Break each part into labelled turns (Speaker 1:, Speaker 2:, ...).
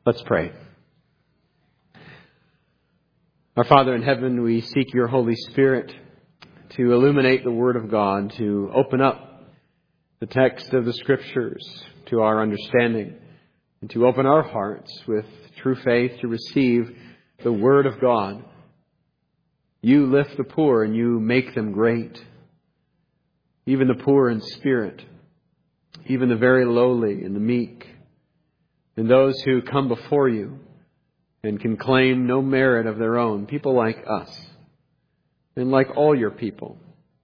Speaker 1: Let's pray. Our Father in heaven, we seek your Holy Spirit to illuminate the Word of God, to open up the text of the Scriptures to our understanding, and to open our hearts with true faith to receive the Word of God. You lift the poor and you make them great. Even the poor in spirit, even the very lowly and the meek, and those who come before you and can claim no merit of their own, people like us, and like all your people.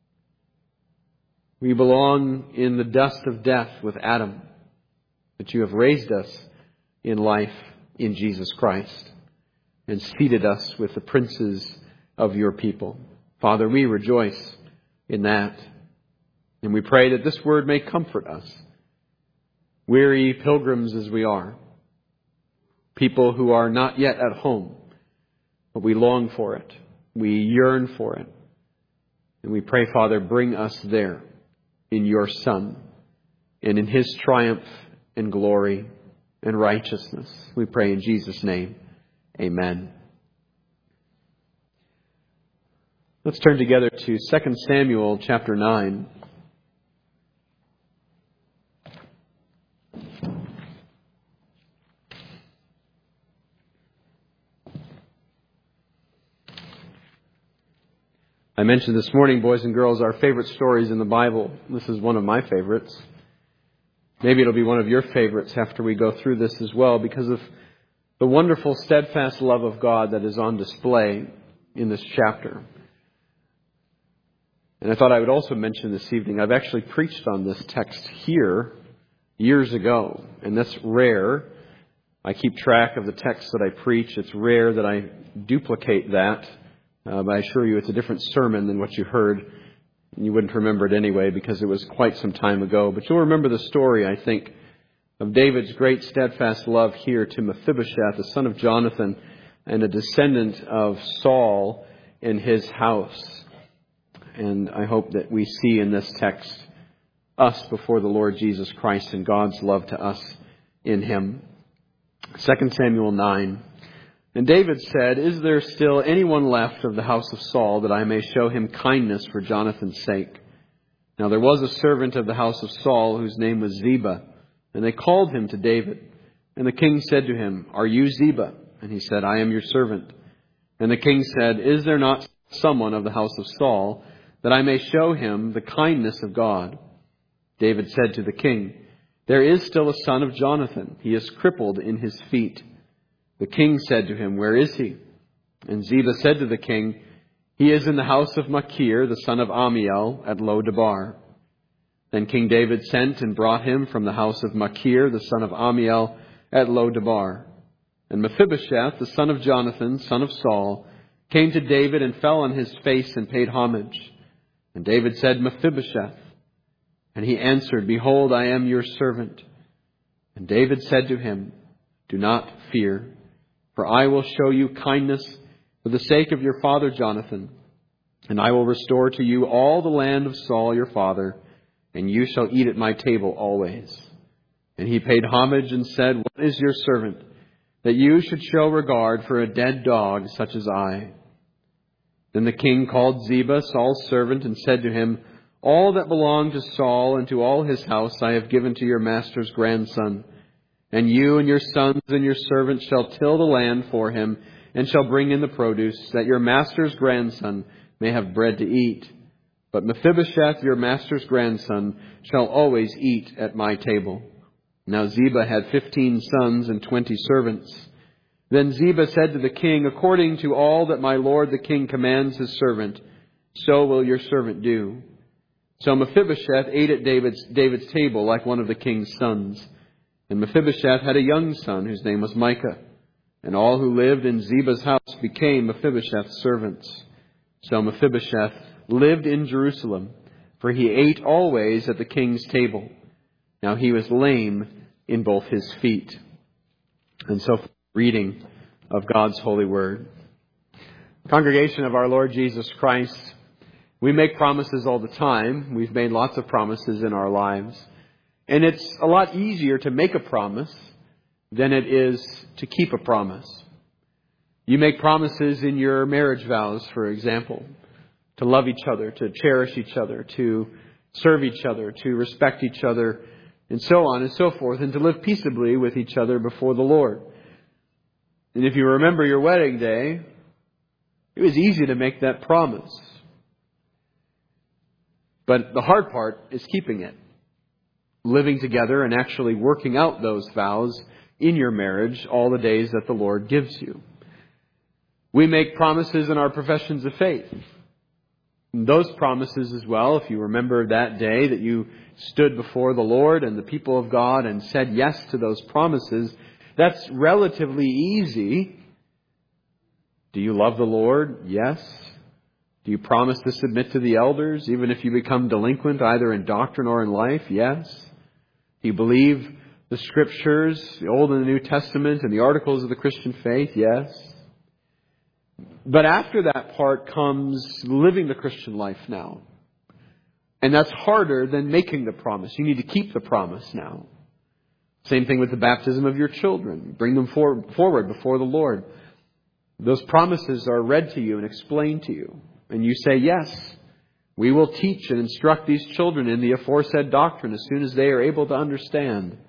Speaker 1: We belong in the dust of death with Adam, but you have raised us in life in Jesus Christ and seated us with the princes of your people. Father, we rejoice in that, and we pray that this word may comfort us, weary pilgrims as we are, people who are not yet at home, but we long for it. We yearn for it. And we pray, Father, bring us there in your Son and in his triumph and glory and righteousness. We pray in Jesus' name. Amen. Let's turn together to 2 Samuel chapter 9. I mentioned this morning, boys and girls, our favorite stories in the Bible. This is one of my favorites. Maybe it'll be one of your favorites after we go through this as well, because of the wonderful, steadfast love of God that is on display in this chapter. And I thought I would also mention this evening, I've actually preached on this text here years ago, and that's rare. I keep track of the text that I preach. It's rare that I duplicate that. But I assure you it's a different sermon than what you heard. You wouldn't remember it anyway because it was quite some time ago. But you'll remember the story, I think, of David's great steadfast love here to Mephibosheth, the son of Jonathan, and a descendant of Saul in his house. And I hope that we see in this text us before the Lord Jesus Christ and God's love to us in him. 2 Samuel 9. And David said, "Is there still anyone left of the house of Saul that I may show him kindness for Jonathan's sake?" Now there was a servant of the house of Saul whose name was Ziba, and they called him to David. And the king said to him, "Are you Ziba?" And he said, "I am your servant." And the king said, "Is there not someone of the house of Saul that I may show him the kindness of God?" David said to the king, "There is still a son of Jonathan. He is crippled in his feet." The king said to him, "Where is he?" And Ziba said to the king, "He is in the house of Machir, the son of Ammiel, at Lo-debar." Then King David sent and brought him from the house of Machir, the son of Ammiel, at Lo-debar. And Mephibosheth, the son of Jonathan, son of Saul, came to David and fell on his face and paid homage. And David said, "Mephibosheth." And he answered, "Behold, I am your servant." And David said to him, "Do not fear, for I will show you kindness for the sake of your father Jonathan, and I will restore to you all the land of Saul your father, and you shall eat at my table always." And he paid homage and said, "What is your servant, that you should show regard for a dead dog such as I?" Then the king called Ziba, Saul's servant, and said to him, "All that belonged to Saul and to all his house I have given to your master's grandson. And you and your sons and your servants shall till the land for him, and shall bring in the produce, that your master's grandson may have bread to eat. But Mephibosheth, your master's grandson, shall always eat at my table." Now Ziba had 15 sons and 20 servants. Then Ziba said to the king, "According to all that my lord the king commands his servant, so will your servant do." So Mephibosheth ate at David's table like one of the king's sons. And Mephibosheth had a young son whose name was Micah. And all who lived in Ziba's house became Mephibosheth's servants. So Mephibosheth lived in Jerusalem, for he ate always at the king's table. Now he was lame in both his feet. And so, reading of God's holy word. Congregation of our Lord Jesus Christ, we make promises all the time. We've made lots of promises in our lives. And it's a lot easier to make a promise than it is to keep a promise. You make promises in your marriage vows, for example, to love each other, to cherish each other, to serve each other, to respect each other, and so on and so forth, and to live peaceably with each other before the Lord. And if you remember your wedding day, it was easy to make that promise. But the hard part is keeping it. Living together and actually working out those vows in your marriage all the days that the Lord gives you. We make promises in our professions of faith. And those promises as well, if you remember that day that you stood before the Lord and the people of God and said yes to those promises, that's relatively easy. Do you love the Lord? Yes. Do you promise to submit to the elders, even if you become delinquent either in doctrine or in life? Yes. Do you believe the Scriptures, the Old and the New Testament, and the articles of the Christian faith? Yes. But after that part comes living the Christian life now. And that's harder than making the promise. You need to keep the promise now. Same thing with the baptism of your children. Bring them forward before the Lord. Those promises are read to you and explained to you. And you say, yes, we will teach and instruct these children in the aforesaid doctrine as soon as they are able to understand.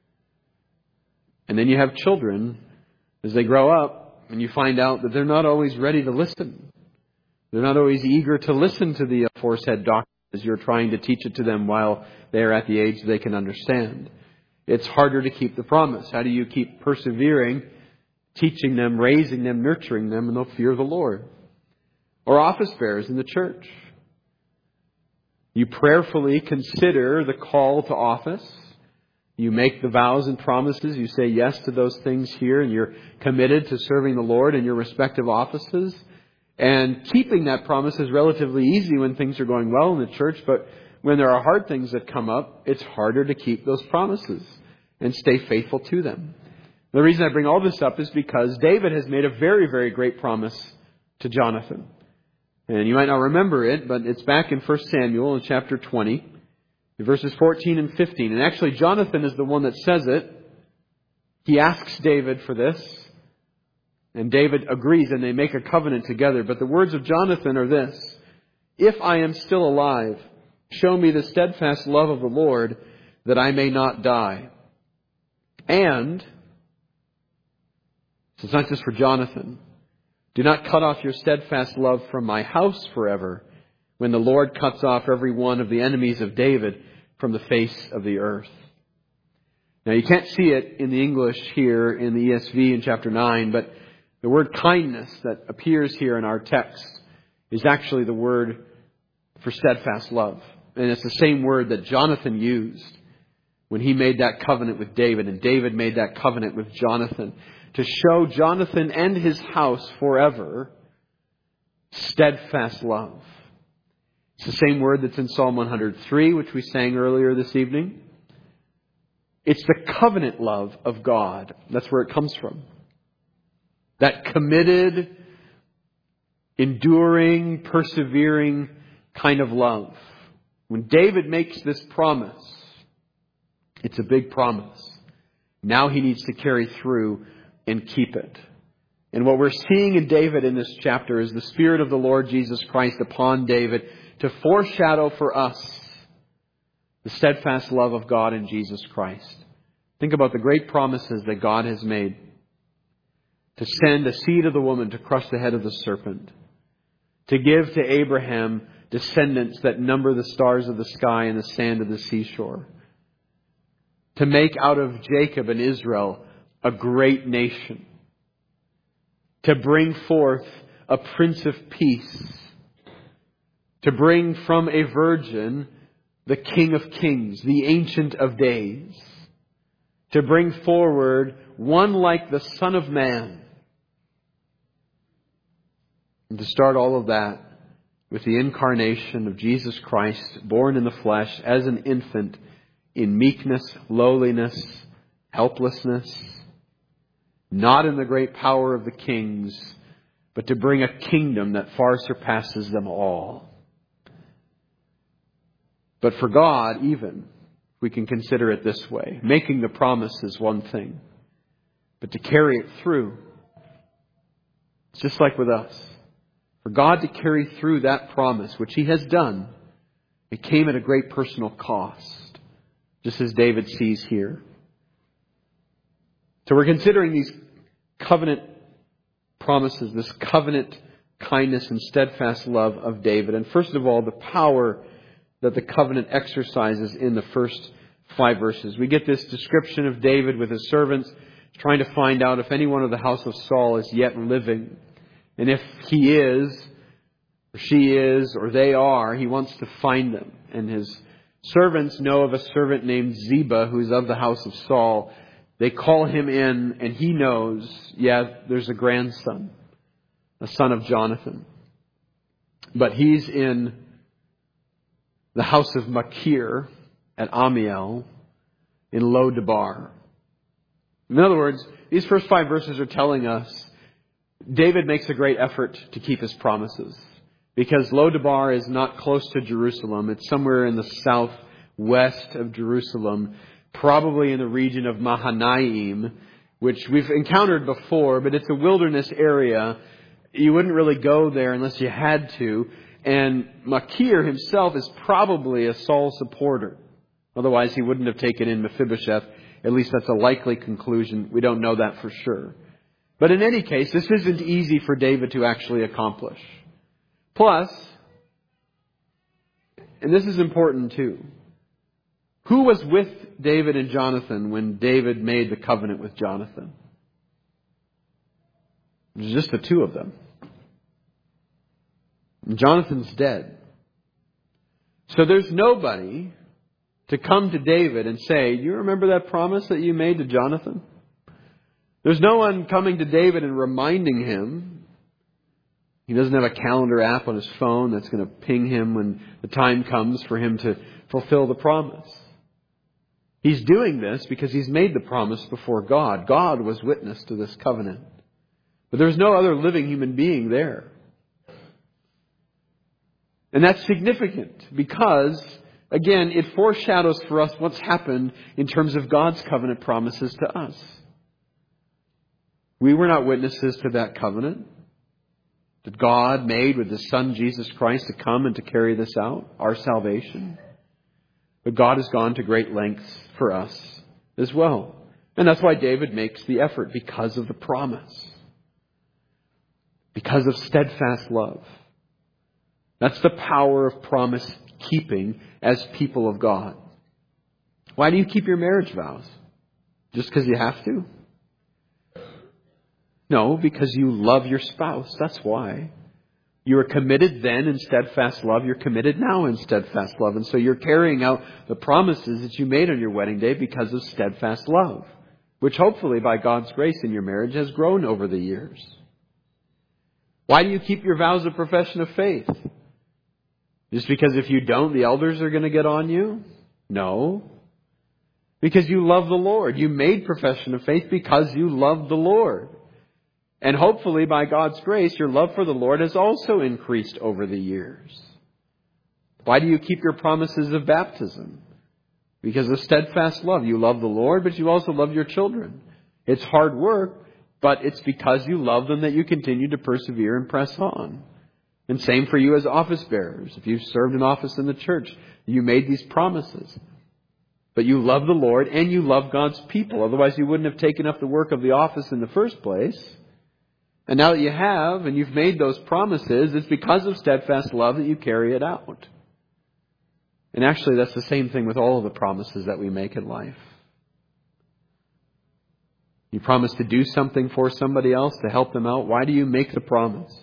Speaker 1: And then you have children as they grow up, and you find out that they're not always ready to listen. They're not always eager to listen to the aforesaid doctrine as you're trying to teach it to them while they are at the age they can understand. It's harder to keep the promise. How do you keep persevering, teaching them, raising them, nurturing them in the fear of the Lord? Or office bearers in the church. You prayerfully consider the call to office. You make the vows and promises. You say yes to those things here, and you're committed to serving the Lord in your respective offices. And keeping that promise is relatively easy when things are going well in the church, but when there are hard things that come up, it's harder to keep those promises and stay faithful to them. The reason I bring all this up is because David has made a very, very great promise to Jonathan. And you might not remember it, but it's back in 1 Samuel in chapter 20. Verses 14 and 15. And actually, Jonathan is the one that says it. He asks David for this. And David agrees, and they make a covenant together. But the words of Jonathan are this: if I am still alive, show me the steadfast love of the Lord, that I may not die. And, so it's not just for Jonathan, do not cut off your steadfast love from my house forever, when the Lord cuts off every one of the enemies of David from the face of the earth. Now, you can't see it in the English here in the ESV in chapter 9, but the word kindness that appears here in our text is actually the word for steadfast love. And it's the same word that Jonathan used when he made that covenant with David, and David made that covenant with Jonathan to show Jonathan and his house forever steadfast love. It's the same word that's in Psalm 103, which we sang earlier this evening. It's the covenant love of God. That's where it comes from. That committed, enduring, persevering kind of love. When David makes this promise, it's a big promise. Now he needs to carry through and keep it. And what we're seeing in David in this chapter is the Spirit of the Lord Jesus Christ upon David to foreshadow for us the steadfast love of God in Jesus Christ. Think about the great promises that God has made. To send a seed of the woman to crush the head of the serpent. To give to Abraham descendants that number the stars of the sky and the sand of the seashore. To make out of Jacob and Israel a great nation. To bring forth a Prince of Peace. To bring from a virgin the King of Kings, the Ancient of Days. To bring forward one like the Son of Man. And to start all of that with the incarnation of Jesus Christ, born in the flesh as an infant, in meekness, lowliness, helplessness, not in the great power of the kings, but to bring a kingdom that far surpasses them all. But for God, even, we can consider it this way. Making the promise is one thing. but to carry it through. It's just like with us. For God to carry through that promise, which He has done, it came at a great personal cost, just as David sees here. So we're considering these covenant promises, this covenant kindness and steadfast love of David. And first of all, the power that the covenant exercises in the first 5 verses. We get this description of David with his servants trying to find out if anyone of the house of Saul is yet living. And if he is, or she is, or they are, he wants to find them. And his servants know of a servant named Ziba who's of the house of Saul. They call him in, and he knows, there's a grandson, a son of Jonathan. But he's in the house of Machir at Amiel in Lo-debar. In other words, these first 5 verses are telling us David makes a great effort to keep his promises. Because Lo-debar is not close to Jerusalem. It's somewhere in the southwest of Jerusalem, probably in the region of Mahanaim, which we've encountered before, but it's a wilderness area. You wouldn't really go there unless you had to. And Machir himself is probably a Saul supporter. Otherwise, he wouldn't have taken in Mephibosheth. At least that's a likely conclusion. We don't know that for sure. But in any case, this isn't easy for David to actually accomplish. Plus, and this is important too, who was with David and Jonathan when David made the covenant with Jonathan? It was just the 2 of them. And Jonathan's dead. So there's nobody to come to David and say, you remember that promise that you made to Jonathan? There's no one coming to David and reminding him. He doesn't have a calendar app on his phone that's going to ping him when the time comes for him to fulfill the promise. He's doing this because he's made the promise before God. God was witness to this covenant. But there's no other living human being there. And that's significant because, again, it foreshadows for us what's happened in terms of God's covenant promises to us. We were not witnesses to that covenant that God made with His Son, Jesus Christ, to come and to carry this out, our salvation. But God has gone to great lengths for us as well. And that's why David makes the effort, because of the promise. Because of steadfast love. That's the power of promise keeping as people of God. Why do you keep your marriage vows? Just because you have to? No, because you love your spouse. That's why. You were committed then in steadfast love. You're committed now in steadfast love. And so you're carrying out the promises that you made on your wedding day because of steadfast love, which hopefully by God's grace in your marriage has grown over the years. Why do you keep your vows of profession of faith? Just because if you don't, the elders are going to get on you? No. Because you love the Lord. You made profession of faith because you love the Lord. And hopefully, by God's grace, your love for the Lord has also increased over the years. Why do you keep your promises of baptism? Because of steadfast love. You love the Lord, but you also love your children. It's hard work, but it's because you love them that you continue to persevere and press on. And same for you as office bearers. If you've served in office in the church, you made these promises. But you love the Lord and you love God's people. Otherwise, you wouldn't have taken up the work of the office in the first place. And now that you have, and you've made those promises, it's because of steadfast love that you carry it out. And actually, that's the same thing with all of the promises that we make in life. You promise to do something for somebody else, to help them out. Why do you make the promise?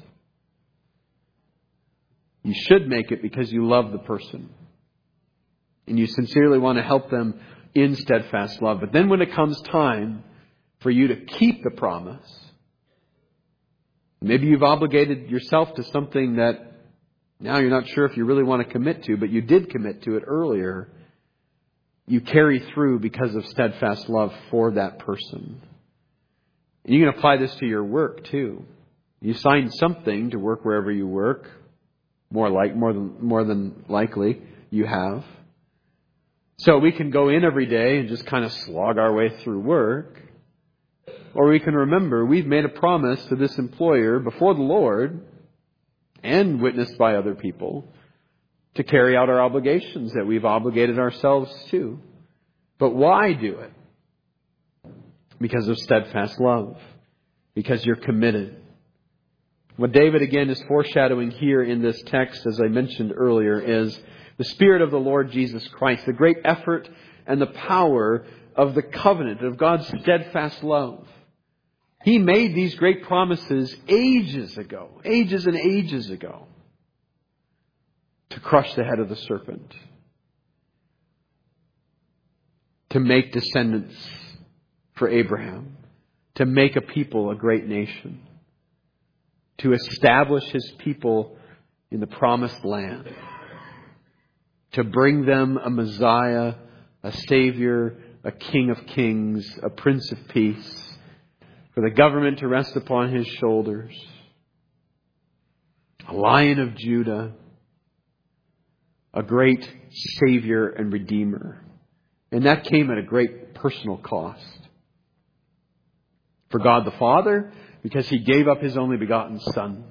Speaker 1: You should make it because you love the person. And you sincerely want to help them in steadfast love. But then when it comes time for you to keep the promise, maybe you've obligated yourself to something that now you're not sure if you really want to commit to, but you did commit to it earlier. You carry through because of steadfast love for that person. And you can apply this to your work too. You sign something to work wherever you work. More than likely you have. So we can go in every day and just kind of slog our way through work. Or we can remember we've made a promise to this employer before the Lord and witnessed by other people to carry out our obligations that we've obligated ourselves to. But why do it? Because of steadfast love. Because you're committed. What David again is foreshadowing here in this text, as I mentioned earlier, is the Spirit of the Lord Jesus Christ, the great effort and the power of the covenant, of God's steadfast love. He made these great promises ages ago, ages and ages ago, to crush the head of the serpent, to make descendants for Abraham, to make a people a great nation, to establish His people in the promised land, to bring them a Messiah, a Savior, a King of Kings, a Prince of Peace, for the government to rest upon His shoulders, a Lion of Judah, a great Savior and Redeemer. And that came at a great personal cost. For God the Father, because He gave up His only begotten Son.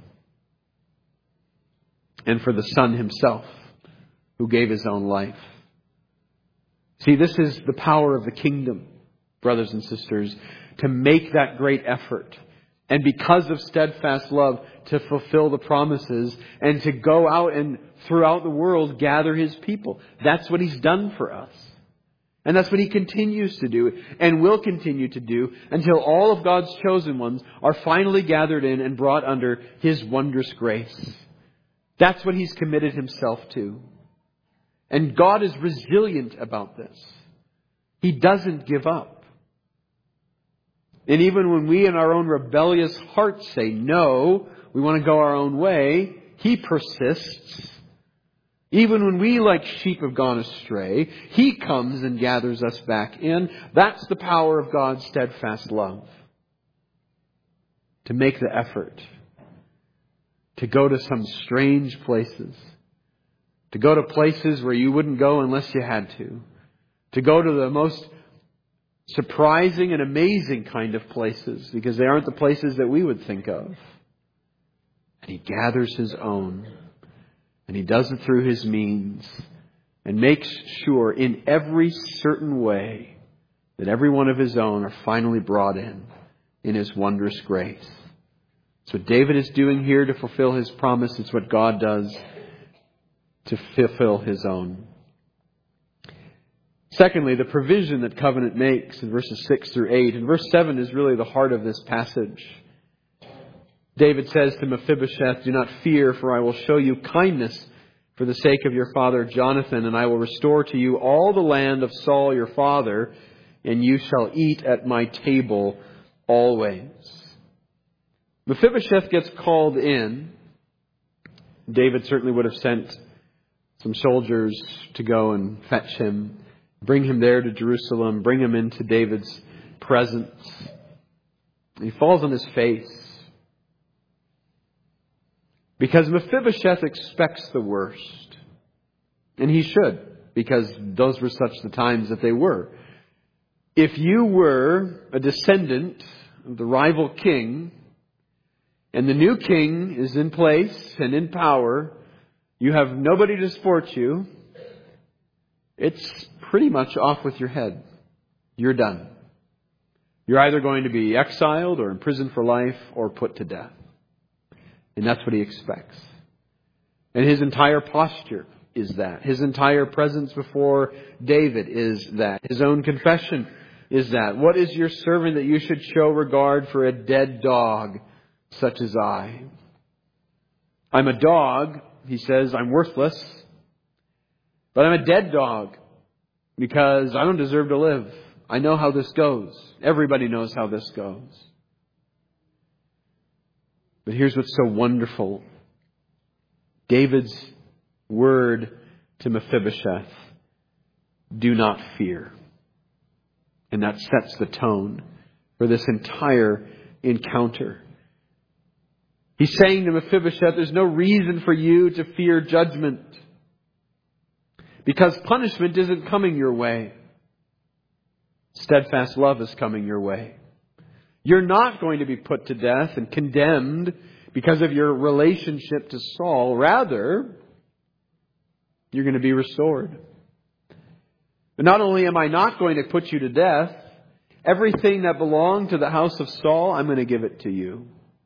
Speaker 1: And for the Son Himself, who gave His own life. See, this is the power of the kingdom, brothers and sisters, to make that great effort. And because of steadfast love, to fulfill the promises and to go out and throughout the world gather His people. That's what He's done for us. And that's what He continues to do and will continue to do until all of God's chosen ones are finally gathered in and brought under His wondrous grace. That's what He's committed Himself to. And God is resilient about this. He doesn't give up. And even when we in our own rebellious hearts say no, we want to go our own way, He persists. Even when we like sheep have gone astray, He comes and gathers us back in. That's the power of God's steadfast love. To make the effort. To go to some strange places. To go to places where you wouldn't go unless you had to. To go to the most surprising and amazing kind of places, because they aren't the places that we would think of. And He gathers His own. And He does it through His means. And makes sure in every certain way that every one of His own are finally brought in His wondrous grace. It's what David is doing here to fulfill his promise. It's what God does to fulfill His own. Secondly, the provision that covenant makes in verses 6 through 8. And verse 7 is really the heart of this passage. David says to Mephibosheth, "Do not fear, for I will show you kindness for the sake of your father Jonathan, and I will restore to you all the land of Saul your father, and you shall eat at my table always." Mephibosheth gets called in. David certainly would have sent some soldiers to go and fetch him, bring him there to Jerusalem, bring him into David's presence. And he falls on his face. Because Mephibosheth expects the worst. And he should, because those were such the times that they were. If you were a descendant of the rival king, and the new king is in place and in power, you have nobody to support you, it's pretty much off with your head. You're done. You're either going to be exiled or imprisoned for life or put to death. And that's what he expects. And his entire posture is that. His entire presence before David is that. His own confession is that. What is your servant that you should show regard for a dead dog such as I? I'm a dog, he says. I'm worthless. But I'm a dead dog because I don't deserve to live. I know how this goes. Everybody knows how this goes. But here's what's so wonderful. David's word to Mephibosheth, "Do not fear." And that sets the tone for this entire encounter. He's saying to Mephibosheth, there's no reason for you to fear judgment. Because punishment isn't coming your way. Steadfast love is coming your way. You're not going to be put to death and condemned because of your relationship to Saul. Rather, you're going to be restored. But not only am I not going to put you to death, everything that belonged to the house of Saul, I'm going to give it to you.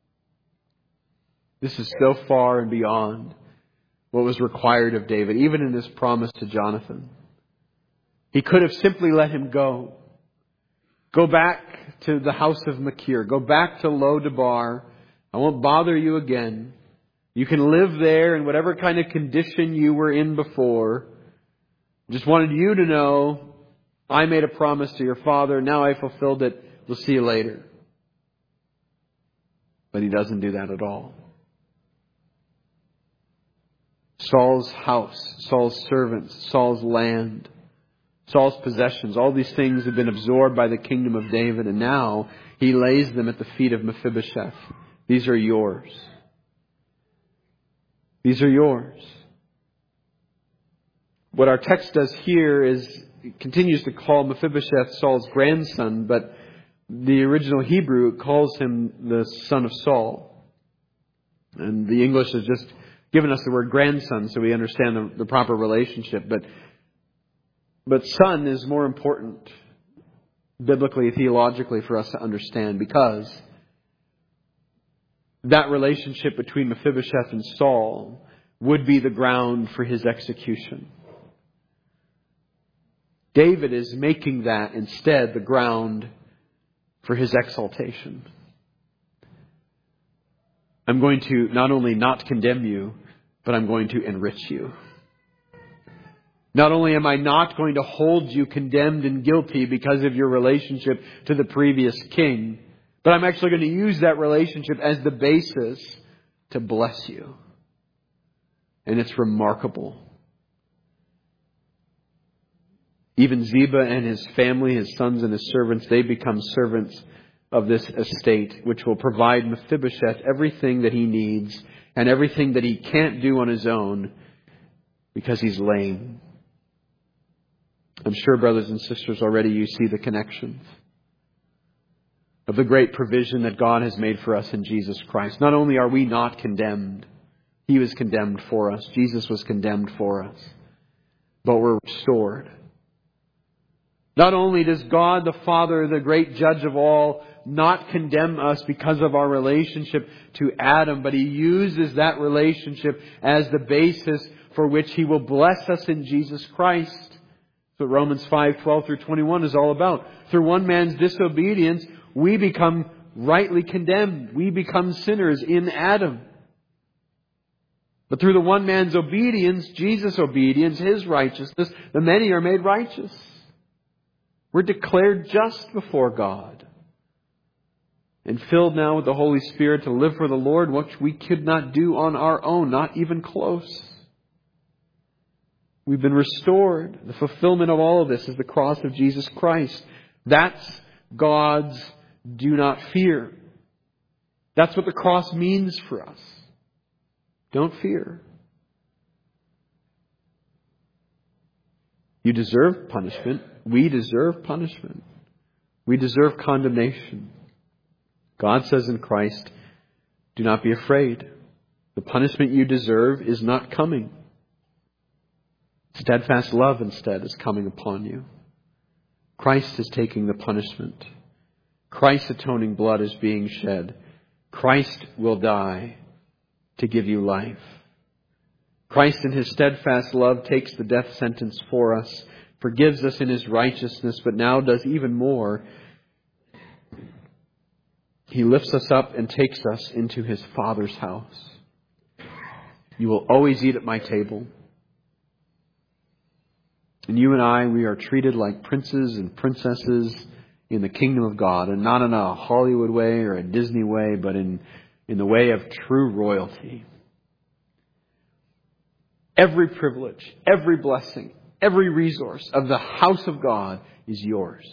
Speaker 1: This is so far and beyond what was required of David, even in his promise to Jonathan. He could have simply let him go. Go back to the house of Machir. Go back to Lo-debar. I won't bother you again. You can live there in whatever kind of condition you were in before. Just wanted you to know I made a promise to your father. Now I fulfilled it. We'll see you later. But he doesn't do that at all. Saul's house, Saul's servants, Saul's land, Saul's possessions, all these things have been absorbed by the kingdom of David, and now he lays them at the feet of Mephibosheth. These are yours. These are yours. What our text does here is it continues to call Mephibosheth Saul's grandson, but the original Hebrew calls him the son of Saul. And the English has just given us the word grandson so we understand the proper relationship. But son is more important biblically, theologically for us to understand, because that relationship between Mephibosheth and Saul would be the ground for his execution. David is making that instead the ground for his exaltation. I'm going to not only not condemn you, but I'm going to enrich you. Not only am I not going to hold you condemned and guilty because of your relationship to the previous king, but I'm actually going to use that relationship as the basis to bless you. And it's remarkable. Even Ziba and his family, his sons and his servants, they become servants of this estate, which will provide Mephibosheth everything that he needs and everything that he can't do on his own because he's lame. I'm sure, brothers and sisters, already you see the connections of the great provision that God has made for us in Jesus Christ. Not only are we not condemned, He was condemned for us. Jesus was condemned for us. But we're restored. Not only does God the Father, the great judge of all, not condemn us because of our relationship to Adam, but He uses that relationship as the basis for which He will bless us in Jesus Christ. That's what Romans 5:12 through 21 is all about. Through one man's disobedience, we become rightly condemned. We become sinners in Adam. But through the one man's obedience, Jesus' obedience, His righteousness, the many are made righteous. We're declared just before God. And filled now with the Holy Spirit to live for the Lord, which we could not do on our own, not even close. We've been restored. The fulfillment of all of this is the cross of Jesus Christ. That's God's do not fear. That's what the cross means for us. Don't fear. You deserve punishment. We deserve punishment. We deserve condemnation. God says in Christ, do not be afraid. The punishment you deserve is not coming. Steadfast love instead is coming upon you. Christ is taking the punishment. Christ's atoning blood is being shed. Christ will die to give you life. Christ in His steadfast love takes the death sentence for us, forgives us in His righteousness, but now does even more. He lifts us up and takes us into His Father's house. You will always eat at my table. And you and I, we are treated like princes and princesses in the kingdom of God, and not in a Hollywood way or a Disney way, but in the way of true royalty. Every privilege, every blessing, every resource of the house of God is yours.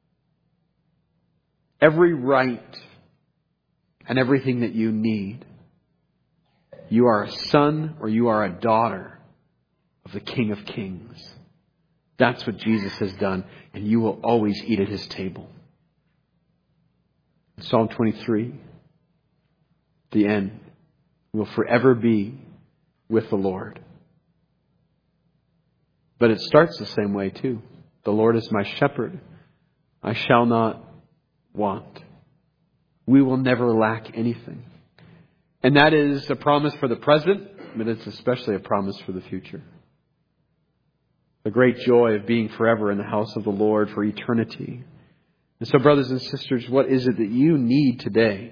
Speaker 1: Every right and everything that you need. You are a son or you are a daughter of the King of Kings. That's what Jesus has done, and you will always eat at His table. Psalm 23, the end, will forever be with the Lord. But it starts the same way too. The Lord is my shepherd. I shall not want. We will never lack anything. And that is a promise for the present, but it's especially a promise for the future. The great joy of being forever in the house of the Lord for eternity. And so, brothers and sisters, what is it that you need today?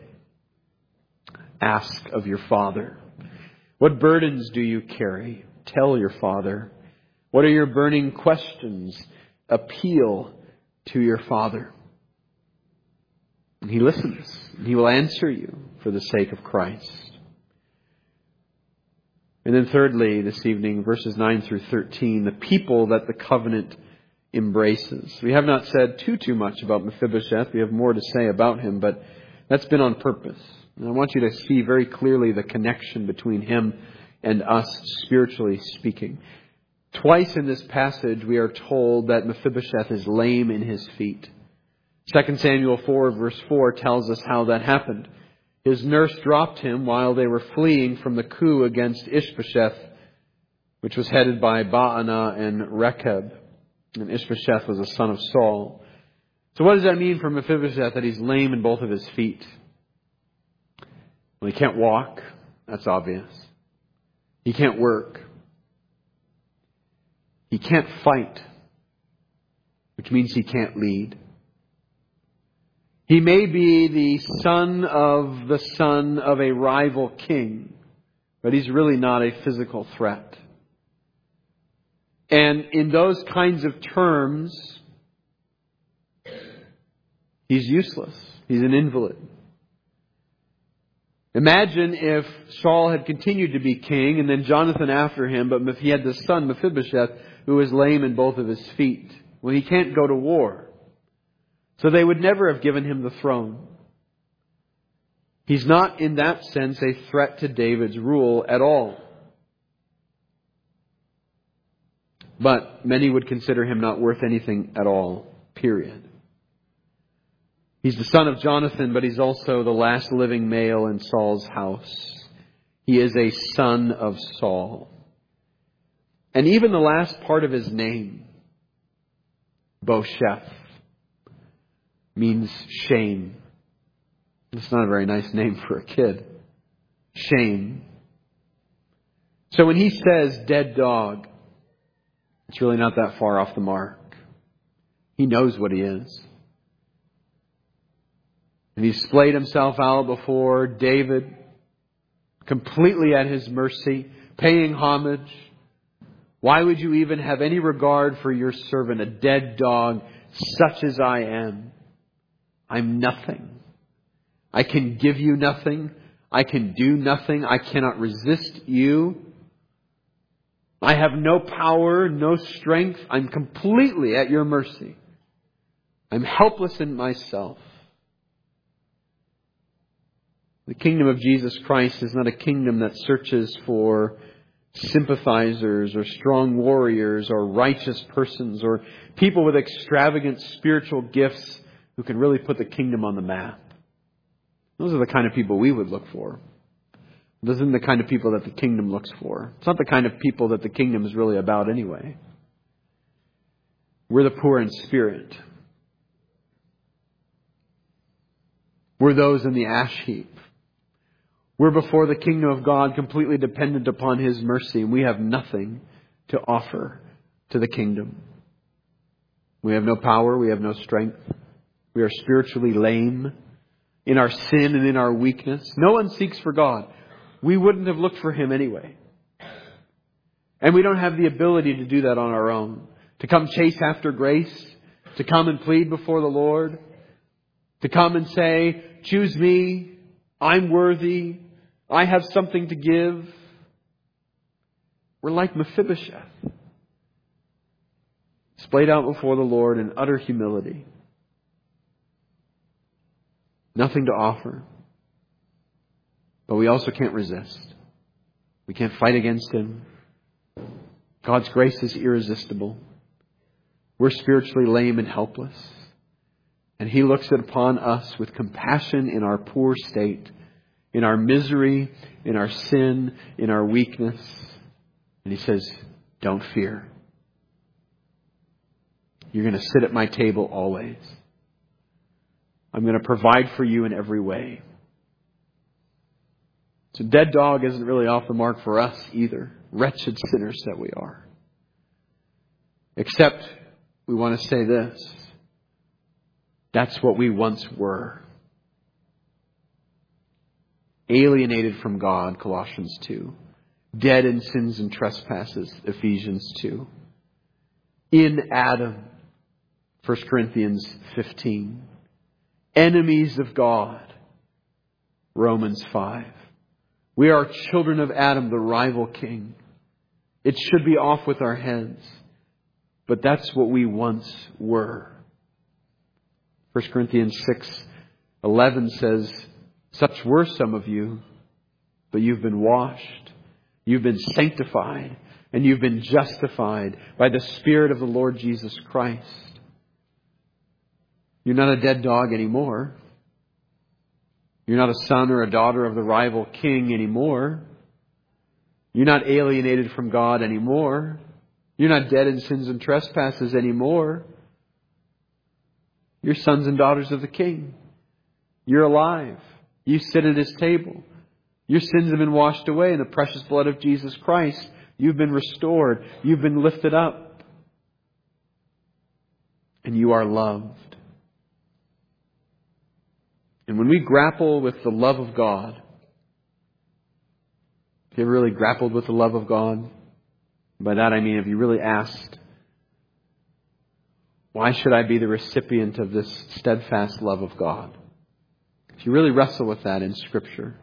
Speaker 1: Ask of your Father. What burdens do you carry? Tell your Father. What are your burning questions? Appeal to your Father. And He listens. And He will answer you for the sake of Christ. And then thirdly, this evening, verses 9 through 13, the people that the covenant embraces. We have not said too much about Mephibosheth. We have more to say about him, but that's been on purpose. And I want you to see very clearly the connection between him and us, spiritually speaking. Twice in this passage, we are told that Mephibosheth is lame in his feet. 2 Samuel 4 verse 4 tells us how that happened. His nurse dropped him while they were fleeing from the coup against Ishbosheth, which was headed by Baanah and Rechab. And Ishbosheth was a son of Saul. So what does that mean for Mephibosheth, that he's lame in both of his feet? Well, he can't walk. That's obvious. He can't work. He can't fight, which means he can't lead. He may be the son of a rival king, but he's really not a physical threat. And in those kinds of terms, he's useless. He's an invalid. Imagine if Saul had continued to be king and then Jonathan after him, but he had the son Mephibosheth who was lame in both of his feet. Well, he can't go to war. So they would never have given him the throne. He's not, in that sense, a threat to David's rule at all. But many would consider him not worth anything at all, period. He's the son of Jonathan, but he's also the last living male in Saul's house. He is a son of Saul. And even the last part of his name, Bosheth, means shame. It's not a very nice name for a kid. Shame. So when he says dead dog, it's really not that far off the mark. He knows what he is. And he's splayed himself out before David, completely at his mercy, paying homage. Why would you even have any regard for your servant, a dead dog, such as I am? I'm nothing. I can give you nothing. I can do nothing. I cannot resist you. I have no power, no strength. I'm completely at your mercy. I'm helpless in myself. The kingdom of Jesus Christ is not a kingdom that searches for sympathizers or strong warriors or righteous persons or people with extravagant spiritual gifts who can really put the kingdom on the map. Those are the kind of people we would look for. Those aren't the kind of people that the kingdom looks for. It's not the kind of people that the kingdom is really about anyway. We're the poor in spirit. We're those in the ash heap. We're before the kingdom of God, completely dependent upon His mercy, and we have nothing to offer to the kingdom. We have no power, we have no strength. We are spiritually lame in our sin and in our weakness. No one seeks for God. We wouldn't have looked for Him anyway. And we don't have the ability to do that on our own. To come chase after grace, to come and plead before the Lord, to come and say, choose me, I'm worthy, I have something to give. We're like Mephibosheth, splayed out before the Lord in utter humility. Nothing to offer. But we also can't resist. We can't fight against Him. God's grace is irresistible. We're spiritually lame and helpless. And He looks upon us with compassion in our poor state, in our misery, in our sin, in our weakness. And He says, don't fear. You're going to sit at my table always. I'm going to provide for you in every way. So dead dog isn't really off the mark for us either. Wretched sinners that we are. Except we want to say this. That's what we once were. Alienated from God, Colossians 2. Dead in sins and trespasses, Ephesians 2. In Adam, 1 Corinthians 15. Enemies of God, Romans 5. We are children of Adam, the rival king. It should be off with our heads. But that's what we once were. 1 Corinthians 6:11 says, such were some of you, but you've been washed, you've been sanctified, and you've been justified by the Spirit of the Lord Jesus Christ. You're not a dead dog anymore. You're not a son or a daughter of the rival king anymore. You're not alienated from God anymore. You're not dead in sins and trespasses anymore. You're sons and daughters of the King. You're alive. You sit at His table. Your sins have been washed away in the precious blood of Jesus Christ. You've been restored. You've been lifted up. And you are loved. And when we grapple with the love of God, have you ever really grappled with the love of God? By that I mean, have you really asked, why should I be the recipient of this steadfast love of God? If you really wrestle with that in Scripture,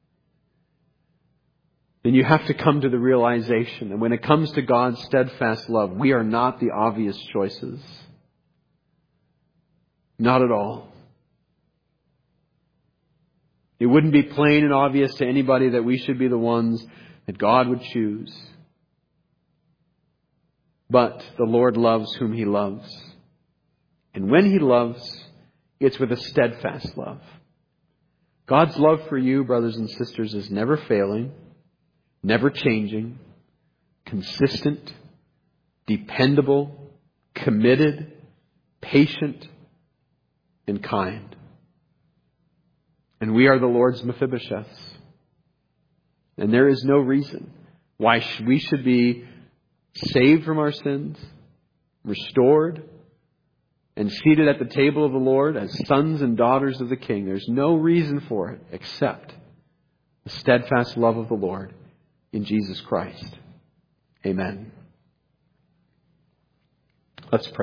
Speaker 1: then you have to come to the realization that when it comes to God's steadfast love, we are not the obvious choices. Not at all. It wouldn't be plain and obvious to anybody that we should be the ones that God would choose. But the Lord loves whom He loves. And when He loves, it's with a steadfast love. God's love for you, brothers and sisters, is never failing, never changing, consistent, dependable, committed, patient, and kind. And we are the Lord's Mephibosheths. And there is no reason why we should be saved from our sins, restored, and seated at the table of the Lord as sons and daughters of the King. There's no reason for it except the steadfast love of the Lord in Jesus Christ. Amen. Let's pray.